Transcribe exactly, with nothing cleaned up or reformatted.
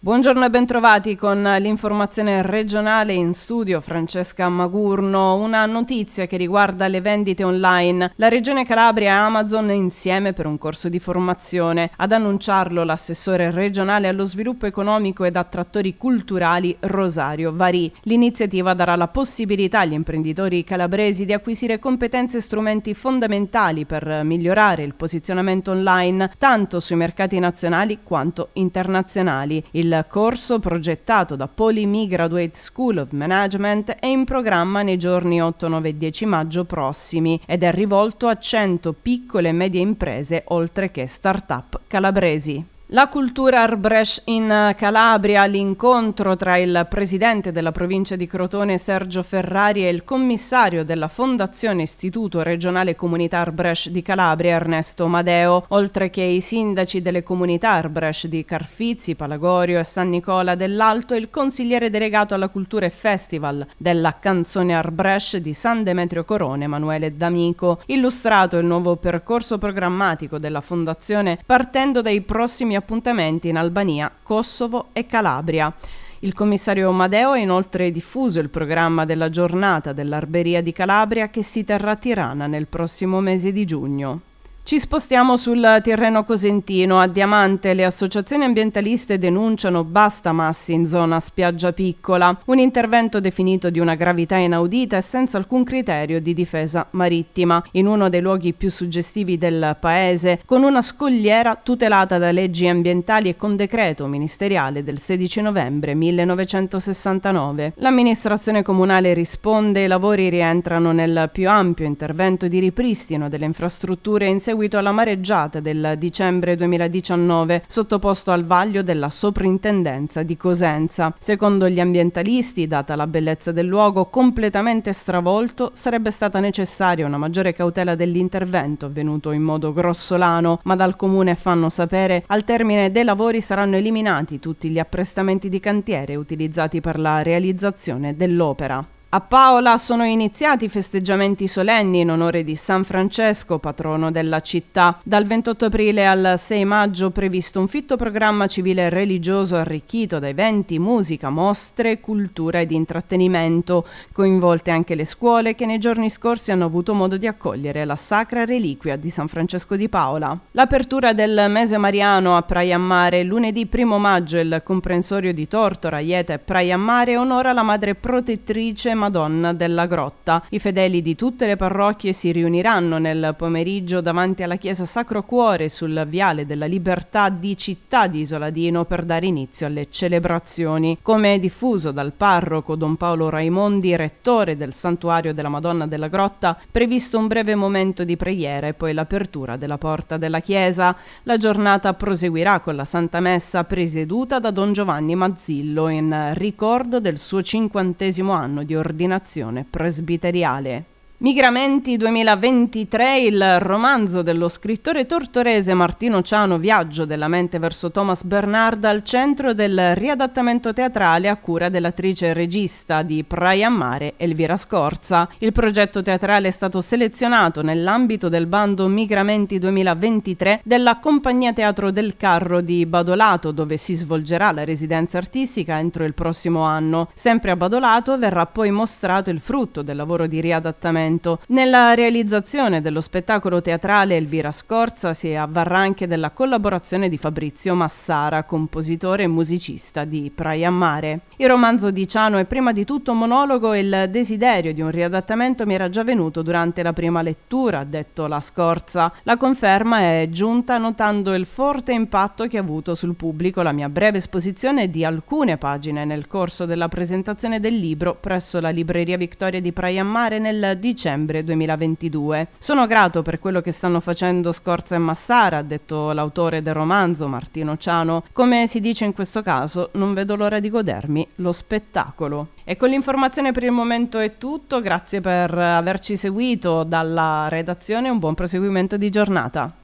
Buongiorno e bentrovati con l'informazione regionale. In studio Francesca Magurno. Una notizia che riguarda le vendite online. La Regione Calabria e Amazon insieme per un corso di formazione. Ad annunciarlo l'assessore regionale allo sviluppo economico ed attrattori culturali Rosario Varì. L'iniziativa darà la possibilità agli imprenditori calabresi di acquisire competenze e strumenti fondamentali per migliorare il posizionamento online tanto sui mercati nazionali quanto internazionali. Il Il corso, progettato da Polyme Graduate School of Management, è in programma nei giorni otto, nove e dieci maggio prossimi ed è rivolto a cento piccole e medie imprese oltre che start-up calabresi. La cultura Arbresh in Calabria, l'incontro tra il presidente della provincia di Crotone Sergio Ferrari e il commissario della Fondazione Istituto Regionale Comunità Arbresh di Calabria Ernesto Madeo, oltre che i sindaci delle comunità Arbresh di Carfizzi, Palagorio e San Nicola dell'Alto e il consigliere delegato alla cultura e festival della canzone Arbresh di San Demetrio Corone Emanuele D'Amico, illustrato il nuovo percorso programmatico della Fondazione partendo dai prossimi appuntamenti in Albania, Kosovo e Calabria. Il commissario Madeo ha inoltre diffuso il programma della giornata dell'Arberia di Calabria che si terrà a Tirana nel prossimo mese di giugno. Ci spostiamo sul Tirreno Cosentino. A Diamante le associazioni ambientaliste denunciano basta massi in zona Spiaggia Piccola, un intervento definito di una gravità inaudita e senza alcun criterio di difesa marittima, in uno dei luoghi più suggestivi del paese, con una scogliera tutelata da leggi ambientali e con decreto ministeriale del sedici novembre millenovecentosessantanove. L'amministrazione comunale risponde e i lavori rientrano nel più ampio intervento di ripristino delle infrastrutture in seguito alla mareggiata del dicembre duemiladiciannove, sottoposto al vaglio della soprintendenza di Cosenza. Secondo gli ambientalisti, data la bellezza del luogo completamente stravolto, sarebbe stata necessaria una maggiore cautela dell'intervento avvenuto in modo grossolano, ma dal comune fanno sapere al termine dei lavori saranno eliminati tutti gli apprestamenti di cantiere utilizzati per la realizzazione dell'opera. A Paola sono iniziati i festeggiamenti solenni in onore di San Francesco, patrono della città. Dal ventotto aprile al sei maggio previsto un fitto programma civile e religioso arricchito da eventi, musica, mostre, cultura ed intrattenimento. Coinvolte anche le scuole che nei giorni scorsi hanno avuto modo di accogliere la sacra reliquia di San Francesco di Paola. L'apertura del mese mariano a Praia Mare lunedì primo maggio il comprensorio di Tortora, Ieta e Praia Mare onora la madre protettrice Madonna della Grotta. I fedeli di tutte le parrocchie si riuniranno nel pomeriggio davanti alla chiesa Sacro Cuore sul Viale della Libertà di Città di Isoladino per dare inizio alle celebrazioni. Come diffuso dal parroco Don Paolo Raimondi, rettore del Santuario della Madonna della Grotta, previsto un breve momento di preghiera e poi l'apertura della porta della chiesa. La giornata proseguirà con la Santa Messa presieduta da Don Giovanni Mazzillo in ricordo del suo cinquantesimo anno di ordinazione presbiteriale. Migramenti duemilaventitré, il romanzo dello scrittore tortorese Martino Ciano Viaggio della mente verso Thomas Bernard al centro del riadattamento teatrale a cura dell'attrice e regista di Praia Mare Elvira Scorza. Il progetto teatrale è stato selezionato nell'ambito del bando Migramenti duemilaventitré della Compagnia Teatro del Carro di Badolato, dove si svolgerà la residenza artistica entro il prossimo anno. Sempre a Badolato verrà poi mostrato il frutto del lavoro di riadattamento. Nella realizzazione dello spettacolo teatrale Elvira Scorza si avvarrà anche della collaborazione di Fabrizio Massara, compositore e musicista di Praia Mare. Il romanzo di Ciano è prima di tutto un monologo e il desiderio di un riadattamento mi era già venuto durante la prima lettura, ha detto la Scorza. La conferma è giunta notando il forte impatto che ha avuto sul pubblico la mia breve esposizione di alcune pagine nel corso della presentazione del libro presso la Libreria Vittoria di Praia Mare nel dicembre duemilaventidue. Sono grato per quello che stanno facendo Scorza e Massara, ha detto l'autore del romanzo Martino Ciano. Come si dice in questo caso, non vedo l'ora di godermi lo spettacolo. E con l'informazione per il momento è tutto, grazie per averci seguito dalla redazione, un buon proseguimento di giornata.